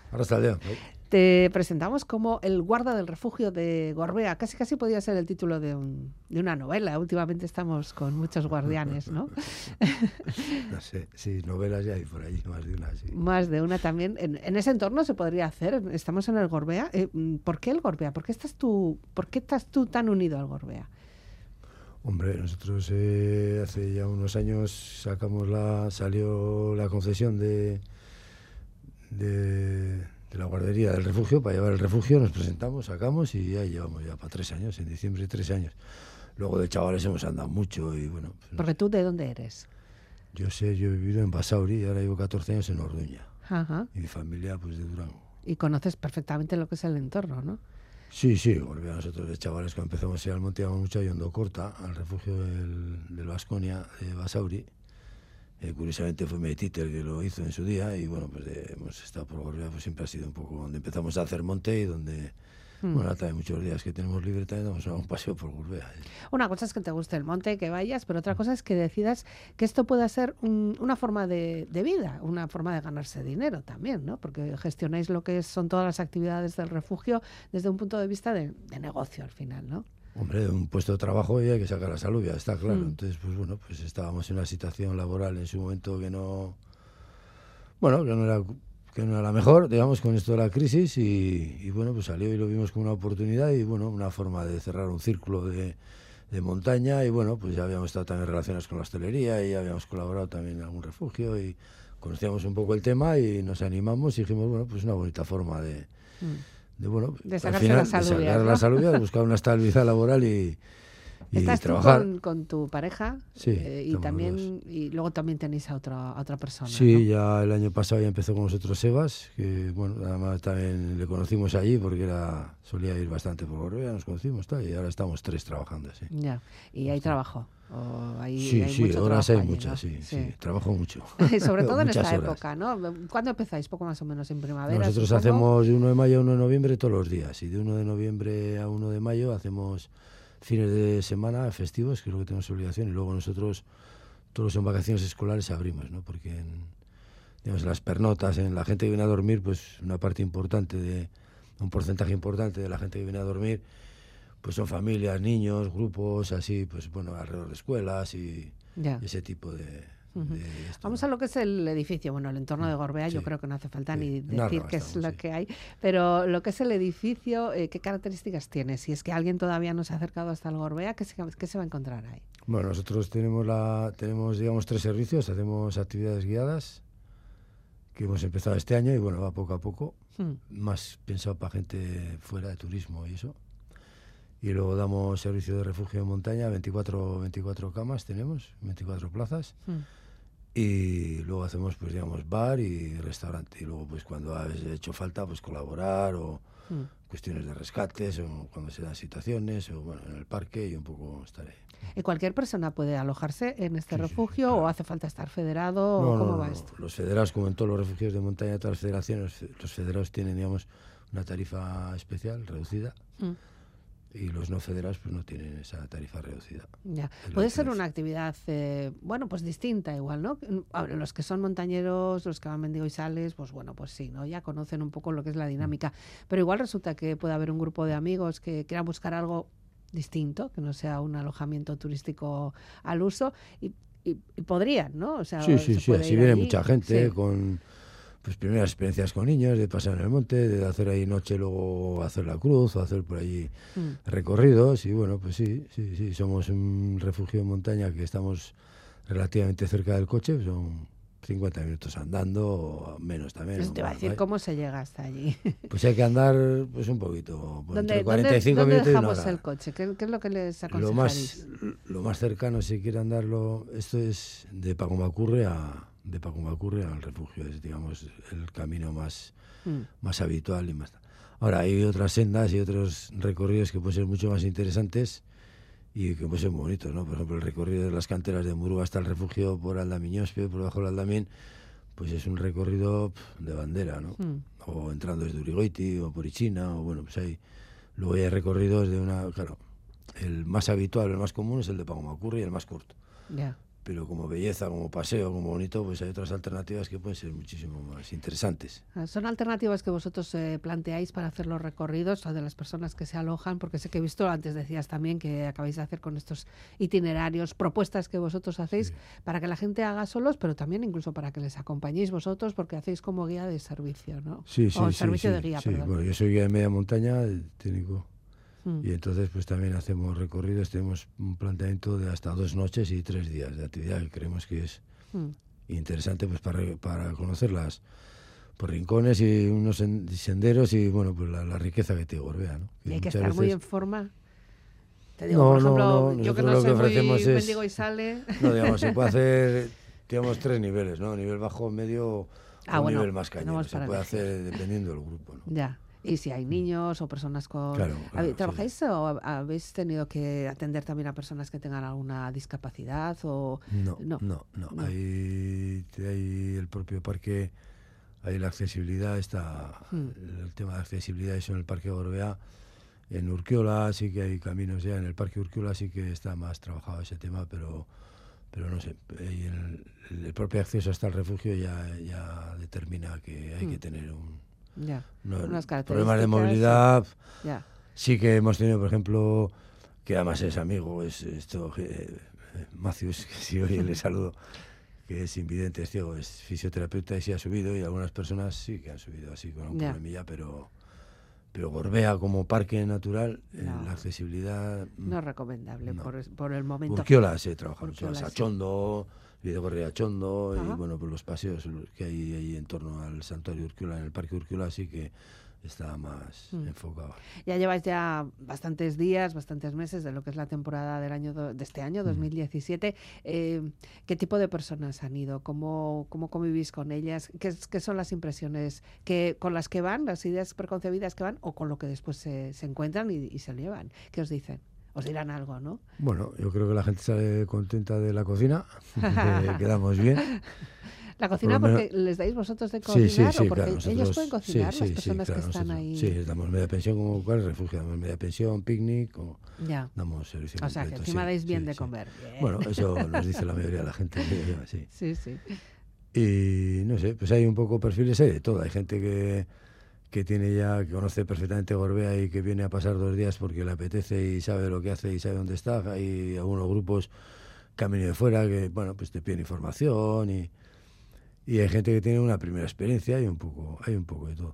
Arrastaldea. Te presentamos como el guarda del refugio de Gorbea. Casi podría ser el título de una novela. Últimamente estamos con muchos guardianes, ¿no? No sé, sí, novelas ya hay por allí, más de una, sí. Más de una también. En ese entorno se podría hacer. Estamos en el Gorbea. ¿Por qué el Gorbea? ¿Por qué estás tú tan unido al Gorbea? Hombre, nosotros hace ya unos años salió la concesión de la guardería del refugio, para llevar el refugio, nos presentamos, sacamos y ya llevamos ya para 3 años, en diciembre 3 años. Luego de chavales hemos andado mucho y bueno. Pues, porque tú, ¿de dónde eres? Yo he vivido en Basauri y ahora llevo 14 años en Orduña. Ajá. Y mi familia, pues de Durango. Y conoces perfectamente lo que es el entorno, ¿no? Sí, Gorbea, nosotros de chavales cuando empezamos a ir al monte íbamos mucho a Yondocorta, al refugio del Baskonia de Basauri. Curiosamente fue Meditite el que lo hizo en su día y bueno, pues hemos estado por Gorbea, pues siempre ha sido un poco donde empezamos a hacer monte y donde, bueno, ahora también muchos días que tenemos libre también damos un paseo por Gorbea. Una cosa es que te guste el monte, que vayas, pero otra cosa es que decidas que esto pueda ser una forma de vida, una forma de ganarse dinero también, ¿no? Porque gestionáis lo que son todas las actividades del refugio desde un punto de vista de negocio al final, ¿no? Hombre, de un puesto de trabajo y hay que sacar la salud, ya está claro. Entonces, pues bueno, pues estábamos en una situación laboral en su momento que no era la mejor, digamos, con esto de la crisis y bueno, pues salió y lo vimos como una oportunidad y bueno, una forma de cerrar un círculo de montaña y bueno, pues ya habíamos estado también relacionados con la hostelería y habíamos colaborado también en algún refugio y conocíamos un poco el tema y nos animamos y dijimos, bueno, pues una bonita forma de sacarse la salud, de buscar una estabilidad laboral y ¿Estás trabajar. Tú con tu pareja? Sí, y luego también tenéis a otra persona. Sí, ¿no? ya el año pasado ya empezó con nosotros Sebas, que bueno, además también le conocimos allí porque solía ir bastante por Gorbea, nos conocimos y ahora estamos 3 trabajando, sí. Ya, y hay trabajo. Sí, horas hay muchas, sí, trabajo mucho. Sobre todo en esta horas. época, ¿no? ¿Cuándo empezáis? Poco más o menos en primavera. Nosotros hacemos de 1 de mayo a 1 de noviembre todos los días, y de 1 de noviembre a 1 de mayo hacemos fines de semana festivos, que es lo que tenemos obligación, y luego nosotros, todos en vacaciones escolares, abrimos, ¿no? Porque en las pernotas, en la gente que viene a dormir, pues una parte importante, un porcentaje importante de la gente que viene a dormir, pues son familias, niños, grupos, así, pues bueno, alrededor de escuelas y ese tipo de... Vamos a lo que es el edificio, bueno, el entorno de Gorbea, yo creo que no hace falta ni decir qué es lo que hay, pero lo que es el edificio, ¿qué características tiene? Si es que alguien todavía no se ha acercado hasta el Gorbea, ¿qué se va a encontrar ahí? Bueno, nosotros tenemos digamos 3 servicios, hacemos actividades guiadas, que hemos empezado este año y bueno, va poco a poco, más pensado para gente fuera de turismo y eso. Y luego damos servicio de refugio en montaña, 24 camas tenemos, 24 plazas. Y luego hacemos, pues digamos, bar y restaurante. Y luego, pues cuando ha hecho falta, pues colaborar o cuestiones de rescates o cuando se dan situaciones o bueno, en el parque y un poco estar ahí. ¿Y cualquier persona puede alojarse en este refugio claro. o hace falta estar federado? No, o ¿cómo va esto? Los federados, como en todos los refugios de montaña de todas las federaciones, los federados tienen, digamos, una tarifa especial, reducida. Y los no federados pues no tienen esa tarifa reducida. Ya. Puede ser una actividad, pues distinta igual, ¿no? Ahora, los que son montañeros, los que van Mendigo y Sales, pues bueno, pues sí, ¿no? Ya conocen un poco lo que es la dinámica. Pero igual resulta que puede haber un grupo de amigos que quieran buscar algo distinto, que no sea un alojamiento turístico al uso, y podrían, ¿no? O sea, sí, así viene allí, mucha gente con... Pues primeras experiencias con niños, de pasar en el monte, de hacer ahí noche, luego hacer la cruz, o hacer por allí recorridos. Y bueno, pues sí, somos un refugio en montaña que estamos relativamente cerca del coche, son 50 minutos andando, o menos también. Eso te va a decir cómo se llega hasta allí. Pues hay que andar pues un poquito, entre 45 minutos y una hora. ¿Dónde dejamos el coche? ¿Qué es lo que les aconsejaréis? Lo más cercano, si quiere andarlo, esto es de Pacumacurre al refugio, es digamos el camino más habitual y más. Ahora hay otras sendas y otros recorridos que pueden ser mucho más interesantes y que pueden ser muy bonitos, ¿no? Por ejemplo, el recorrido de las canteras de Murúa hasta el refugio por Aldamiñospe, por debajo del Aldamín, pues es un recorrido de bandera, ¿no? O entrando desde Urigoiti o por Ichina, o bueno, pues hay luego hay recorridos de claro, el más habitual, el más común es el de Pacumacurre y el más corto. Ya. pero como belleza, como paseo, como bonito, pues hay otras alternativas que pueden ser muchísimo más interesantes. ¿Son alternativas que vosotros planteáis para hacer los recorridos o de las personas que se alojan? Porque sé que he visto, antes decías también que acabáis de hacer con estos itinerarios, propuestas que vosotros hacéis para que la gente haga solos, pero también incluso para que les acompañéis vosotros, porque hacéis como guía de servicio, ¿no? Servicio de guía, perdón. Bueno, yo soy guía de media montaña, técnico. Y entonces pues también hacemos recorridos, tenemos un planteamiento de hasta 2 noches y 3 días de actividad que creemos que es interesante pues para conocer los rincones y unos senderos y bueno pues la riqueza que tiene Gorbea, ¿no? Y hay que estar muy en forma. Te digo, por ejemplo, yo que no soy muy mendigo y sale. No, digamos, se puede hacer, digamos, 3 niveles, ¿no? Nivel bajo, medio, nivel más cañero. Se puede hacer dependiendo del grupo, ¿no? Ya. Y si hay niños o personas con... Claro, ¿trabajáis o habéis tenido que atender también a personas que tengan alguna discapacidad? O... No. Hay el propio parque, hay la accesibilidad, el tema de accesibilidad, eso en el Parque Gorbea. En Urquiola sí que hay caminos ya, en el Parque Urquiola sí que está más trabajado ese tema, pero no sé, el propio acceso hasta el refugio ya determina que hay que tener unas problemas de movilidad. Sí que hemos tenido, por ejemplo, que además es amigo, Macius, que si hoy le saludo, que es invidente, es ciego, es fisioterapeuta y sí ha subido, y algunas personas sí que han subido así con un problemilla, pero Gorbea como parque natural, la accesibilidad... No es recomendable por el momento. Urquiola se trabaja, Achondo, Videgorri Achondo, y bueno, pues los paseos que hay ahí en torno al santuario Urquiola, en el parque Urquiola, sí que está más enfocado. Ya lleváis bastantes días, bastantes meses de lo que es la temporada de este año, 2017. ¿Qué tipo de personas han ido? ¿Cómo convivís con ellas? ¿Qué son las impresiones con las que van, las ideas preconcebidas que van, o con lo que después se encuentran y se llevan? ¿Qué os dicen? Os dirán algo, ¿no? Bueno, yo creo que la gente sale contenta de la cocina, quedamos bien. ¿La cocina porque les dais vosotros de cocinar o porque claro, ellos pueden cocinar, las personas que están ahí? Sí, damos media pensión como cual refugio, damos media pensión, picnic, damos servicio completo. O sea, que encima dais bien de comer. Bien. Bueno, eso nos dice la mayoría de la gente. Sí. Y no sé, pues hay un poco perfiles, hay de todo. Hay gente que que conoce perfectamente Gorbea y que viene a pasar 2 días porque le apetece y sabe lo que hace y sabe dónde está. Hay algunos grupos que han venido de fuera que, bueno, pues te piden información y hay gente que tiene una primera experiencia, hay un poco de todo.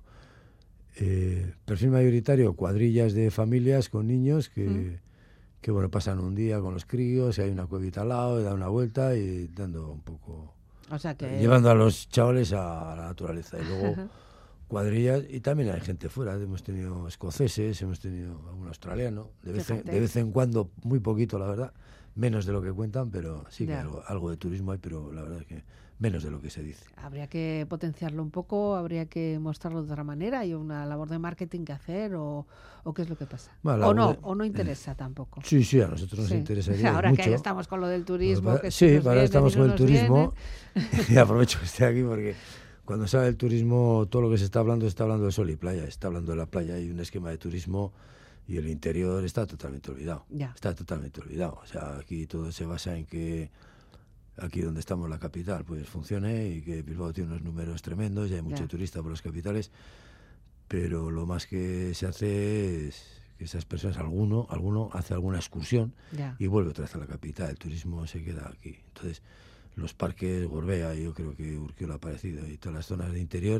Perfil mayoritario, cuadrillas de familias con niños que bueno, pasan un día con los críos, y hay una cuevita al lado, y dan una vuelta y dando un poco... O sea que... Llevando a los chavales a la naturaleza. Y luego cuadrillas, y también hay gente fuera. Hemos tenido escoceses, hemos tenido algún australiano, de vez en cuando, muy poquito, la verdad. Menos de lo que cuentan, pero sí que algo de turismo hay, pero la verdad es que menos de lo que se dice. Habría que potenciarlo un poco, habría que mostrarlo de otra manera. ¿Hay una labor de marketing que hacer o qué es lo que pasa? Bueno, o no interesa tampoco. Sí, a nosotros nos interesaría ahora mucho. que estamos con lo del turismo. Ahora estamos con el turismo y aprovecho que esté aquí porque cuando se habla del turismo, todo lo que se está hablando de sol y playa. Está hablando de la playa y un esquema de turismo y el interior está totalmente olvidado. Está totalmente olvidado. O sea, aquí todo se basa en que aquí donde estamos, la capital, pues funcione y que Bilbao tiene unos números tremendos y hay mucho turista por las capitales, pero lo más que se hace es que esas personas, alguno hace alguna excursión y vuelve otra vez a la capital. El turismo se queda aquí. Entonces, los parques, Gorbea, yo creo que Urquiola ha aparecido, y todas las zonas de interior,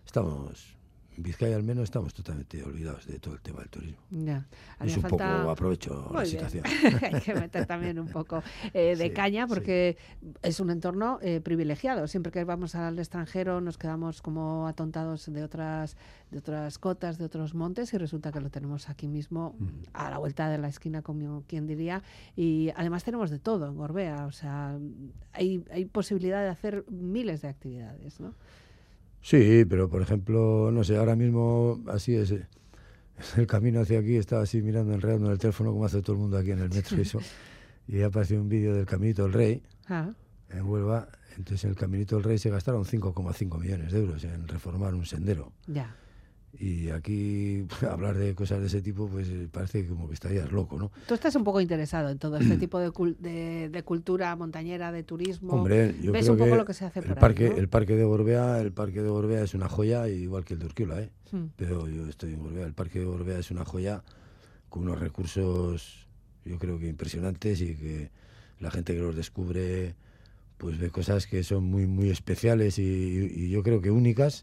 en Vizcaya al menos estamos totalmente olvidados de todo el tema del turismo. Es un poco, aprovecho la situación. Hay que meter también un poco de caña porque es un entorno privilegiado. Siempre que vamos al extranjero nos quedamos como atontados de otras cotas, de otros montes, y resulta que lo tenemos aquí mismo, a la vuelta de la esquina, como quien diría, y además tenemos de todo en Gorbea. O sea, hay posibilidad de hacer miles de actividades, ¿no? Sí, pero por ejemplo, no sé, ahora mismo así es. El camino hacia aquí estaba así mirando, enredando en el teléfono como hace todo el mundo aquí en el metro y apareció un vídeo del Caminito del Rey en Huelva. Entonces en el Caminito del Rey se gastaron 5,5 millones de euros en reformar un sendero. Y aquí hablar de cosas de ese tipo, pues parece como que estarías loco, ¿no? Tú estás un poco interesado en todo este tipo de cultura montañera, de turismo. Hombre, yo ¿Ves creo un poco que lo que se hace por ahí, ¿no? el parque de Gorbea es una joya, igual que el de Urquiola, ¿eh? Pero yo estoy en Gorbea. El parque de Gorbea es una joya con unos recursos, yo creo que impresionantes, y que la gente que los descubre pues ve cosas que son muy muy especiales y yo creo que únicas,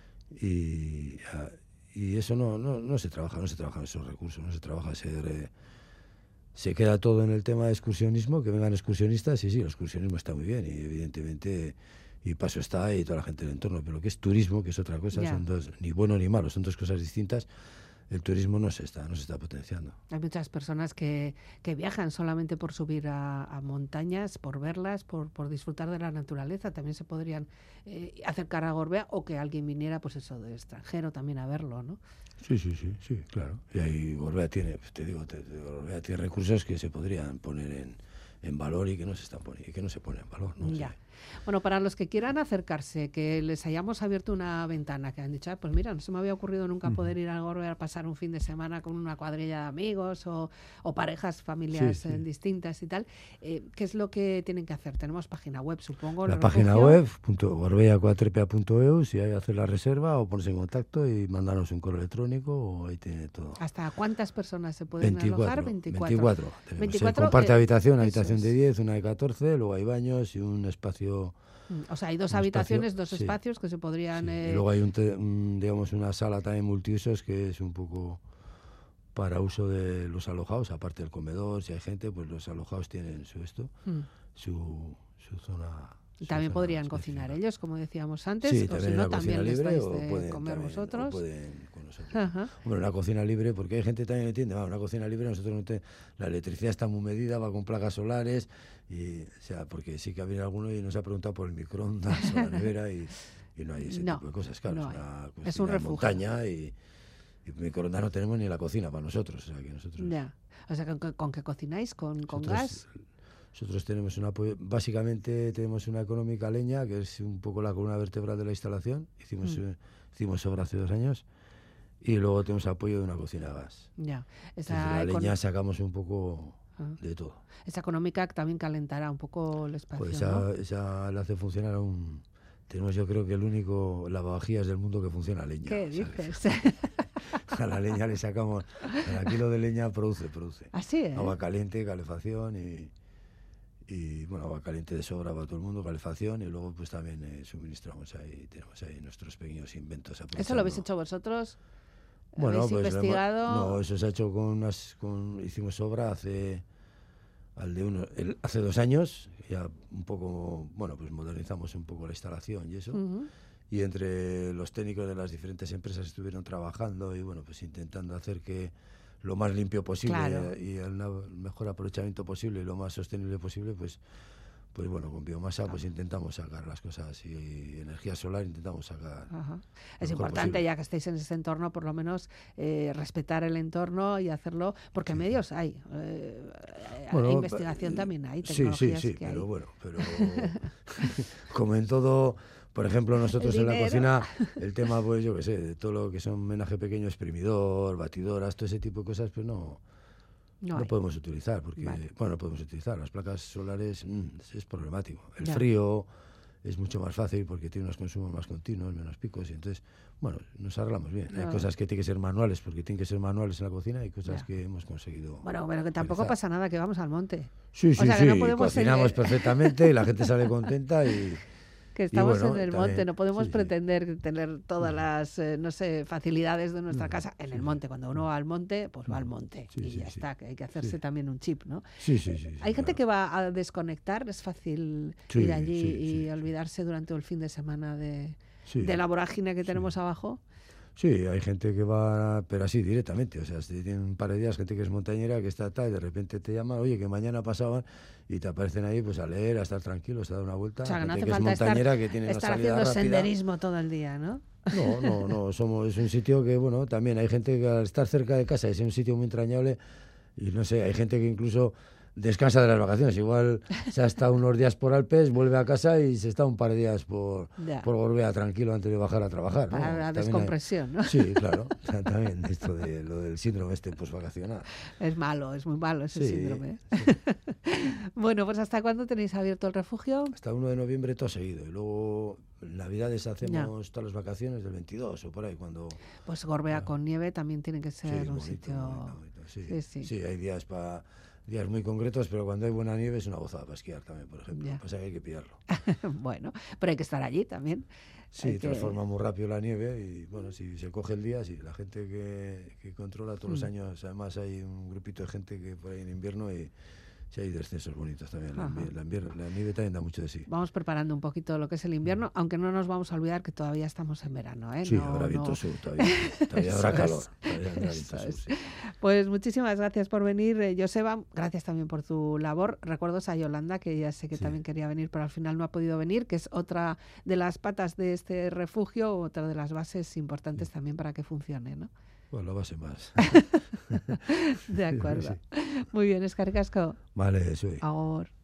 y eso no se trabaja en esos recursos, no se trabaja, se queda todo en el tema de excursionismo, que vengan excursionistas, y sí, el excursionismo está muy bien, y evidentemente, y paso está, y toda la gente del entorno, pero lo que es turismo, que es otra cosa, son dos, ni bueno ni malo, son dos cosas distintas. El turismo no se está potenciando. Hay muchas personas que viajan solamente por subir a montañas, por verlas, por disfrutar de la naturaleza. También se podrían acercar a Gorbea, o que alguien viniera, pues eso, de extranjero también a verlo, ¿no? Sí, claro. Y ahí Gorbea tiene, pues Gorbea tiene recursos que se podrían poner en valor y que no se están poniendo, y que no se ponen en valor, ¿no? Ya. Sí. Bueno, para los que quieran acercarse, que les hayamos abierto una ventana, que han dicho, pues mira, no se me había ocurrido nunca poder ir a Gorbea a pasar un fin de semana con una cuadrilla de amigos o parejas, familias distintas y tal, ¿qué es lo que tienen que hacer? Tenemos página web, supongo. La página web, gorbeacuatrepa.eu, si hay que hacer la reserva o ponerse en contacto y mandarnos un correo electrónico, o ahí tiene todo. ¿Hasta cuántas personas se pueden alojar? 24. 24, se comparte habitación de 10, una de 14, luego hay baños y un espacio. O sea, hay dos habitaciones, dos espacios que se podrían... Y luego hay digamos, una sala también multiusos, que es un poco para uso de los alojados, aparte del comedor. Si hay gente, pues los alojados tienen su zona. Y también podrían cocinar ellos, como decíamos antes, sí, o si no, también les dais de pueden, comer vosotros. Pueden con nosotros. Bueno, una cocina libre, porque hay gente también que entiende, una cocina libre, nosotros la electricidad está muy medida, va con placas solares, y, o sea, porque sí que ha venido alguno y nos ha preguntado por el microondas o la nevera, y no hay ese tipo de cosas, claro. Es un refugio. Montaña, y microondas no tenemos ni en la cocina para nosotros, o sea, que nosotros... Ya. O sea, ¿con qué cocináis? ¿Con gas? Nosotros tenemos básicamente tenemos una económica leña, que es un poco la columna vertebral de la instalación. Hicimos obra hace 2 años, y luego tenemos apoyo de una cocina a gas. Ya. La leña sacamos un poco de todo. Esa económica también calentará un poco el espacio, pues ¿no? esa la hace funcionar tenemos, yo creo que el único lavavajillas del mundo que funciona a leña. ¿Qué dices? A la leña le sacamos, cada kilo de leña produce. Así es. Agua caliente, calefacción y bueno, agua caliente de sobra para todo el mundo, calefacción, y luego pues también tenemos ahí nuestros pequeños inventos. ¿Eso lo habéis hecho vosotros? Bueno, ¿Habéis investigado? No, eso se ha hecho hicimos obra hace 2 años, ya un poco, bueno, pues modernizamos un poco la instalación y eso, y entre los técnicos de las diferentes empresas estuvieron trabajando y bueno, pues intentando hacer que lo más limpio posible, claro, y el mejor aprovechamiento posible y lo más sostenible posible, pues bueno, con biomasa pues intentamos sacar las cosas, y energía solar intentamos sacar. Es importante posible. Ya que estéis en ese entorno, por lo menos respetar el entorno y hacerlo, porque medios hay, investigación también hay, tecnologías sí, que pero hay. Bueno, pero como en todo, por ejemplo, nosotros en la cocina, el tema, pues yo qué sé, de todo lo que son menaje pequeño, exprimidor, batidoras, todo ese tipo de cosas, pues no podemos utilizar, porque, no podemos utilizar. Las placas solares es problemático. El frío es mucho más fácil porque tiene unos consumos más continuos, menos picos, y entonces, bueno, nos arreglamos bien. Hay cosas que tienen que ser manuales, porque tienen que ser manuales en la cocina, y cosas que hemos conseguido. Bueno, pero que tampoco pasa nada, que vamos al monte. Sí, no cocinamos perfectamente y la gente sale contenta y... Que estamos en el monte, no podemos pretender tener todas las, facilidades de nuestra casa en el monte. Cuando uno va al monte, pues va al monte y ya está, que hay que hacerse también un chip, ¿no? Hay gente que va a desconectar, es fácil ir allí y olvidarse durante el fin de semana de la vorágine que tenemos abajo. Sí, hay gente que va, pero así directamente, o sea, si tienen un par de días, gente que es montañera, que está tal, y de repente te llaman, oye, que mañana pasaban, y te aparecen ahí pues a leer, a estar tranquilos, a dar una vuelta. O sea, que no hace que falta es montañera, que tiene estar una salida haciendo rápida. Senderismo todo el día, ¿no? No, es un sitio que, bueno, también hay gente que al estar cerca de casa es un sitio muy entrañable, y no sé, hay gente que incluso descansa de las vacaciones. Igual se ha estado unos días por Alpes, vuelve a casa y se está un par de días por Gorbea tranquilo antes de bajar a trabajar, ¿no? Para la descompresión, ¿no? Sí, claro. También esto de lo del síndrome posvacacional. Es malo, es muy malo ese síndrome. Sí. Bueno, pues ¿hasta cuándo tenéis abierto el refugio? Hasta 1 de noviembre todo seguido. Y luego en Navidades hacemos todas las vacaciones del 22 o por ahí cuando... Pues Gorbea con nieve también tiene que ser un bonito, sitio... Bonito. Sí, hay días muy concretos, pero cuando hay buena nieve es una gozada para esquiar también, por ejemplo. Pasa que hay que pillarlo. Bueno, pero hay que estar allí también. Sí, transforma muy rápido la nieve y bueno, si se coge el día, sí, la gente que controla todos los años, además hay un grupito de gente que por ahí en invierno y sí hay descensos bonitos también. La nieve también da mucho de sí. Vamos preparando un poquito lo que es el invierno, aunque no nos vamos a olvidar que todavía estamos en verano, ¿eh? Sí, habrá viento sur, todavía habrá calor. Sí. Pues muchísimas gracias por venir, Joseba. Gracias también por tu labor. Recuerdos a Yolanda, que ya sé que también quería venir, pero al final no ha podido venir, que es otra de las patas de este refugio, otra de las bases importantes también para que funcione, ¿no? Bueno, la base más. De acuerdo. Muy bien, eskerrik asko. Vale, soy. Agur.